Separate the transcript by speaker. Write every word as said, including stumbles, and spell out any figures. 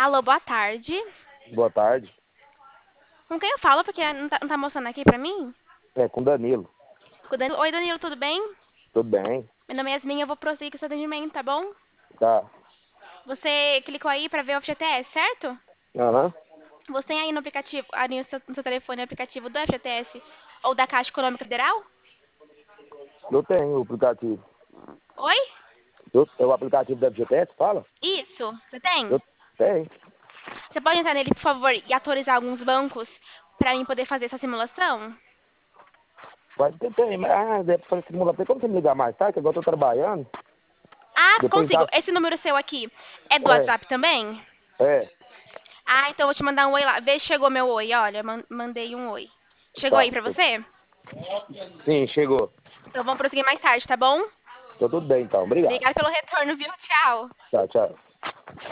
Speaker 1: Alô, boa tarde.
Speaker 2: Boa tarde.
Speaker 1: Com quem eu falo? Porque não tá, não tá mostrando aqui pra mim.
Speaker 2: É, com Danilo.
Speaker 1: Com o Danilo. Oi, Danilo, tudo bem?
Speaker 2: Tudo bem?
Speaker 1: Meu nome é Yasmin, eu vou prosseguir com o seu atendimento, tá bom?
Speaker 2: Tá.
Speaker 1: Você clicou aí pra ver o F G T S, certo?
Speaker 2: Aham.
Speaker 1: Você tem aí no aplicativo, aí no seu, no seu telefone o aplicativo do F G T S ou da Caixa Econômica Federal?
Speaker 2: Eu tenho o aplicativo.
Speaker 1: Oi?
Speaker 2: Eu, é o aplicativo da F G T S, fala?
Speaker 1: Isso, você tem?
Speaker 2: Eu tenho.
Speaker 1: Você pode entrar nele, por favor, e autorizar alguns bancos pra mim poder fazer essa simulação?
Speaker 2: Pode ter, tem. Mas, ah, deve fazer simulação. Tem como você me ligar mais tarde? Que agora eu tô trabalhando.
Speaker 1: Ah,
Speaker 2: Depois
Speaker 1: consigo.
Speaker 2: tá...
Speaker 1: Esse número seu aqui é do
Speaker 2: É,
Speaker 1: WhatsApp também?
Speaker 2: é.
Speaker 1: Ah, então eu vou te mandar um oi lá. Vê se chegou meu oi, olha, man- mandei um oi. Chegou
Speaker 2: Tá.
Speaker 1: aí pra você?
Speaker 2: Sim, chegou.
Speaker 1: Então vamos prosseguir mais tarde, tá bom?
Speaker 2: Tô tudo bem, então. Obrigado.
Speaker 1: Obrigada pelo retorno, viu? Tchau.
Speaker 2: Tchau, tchau.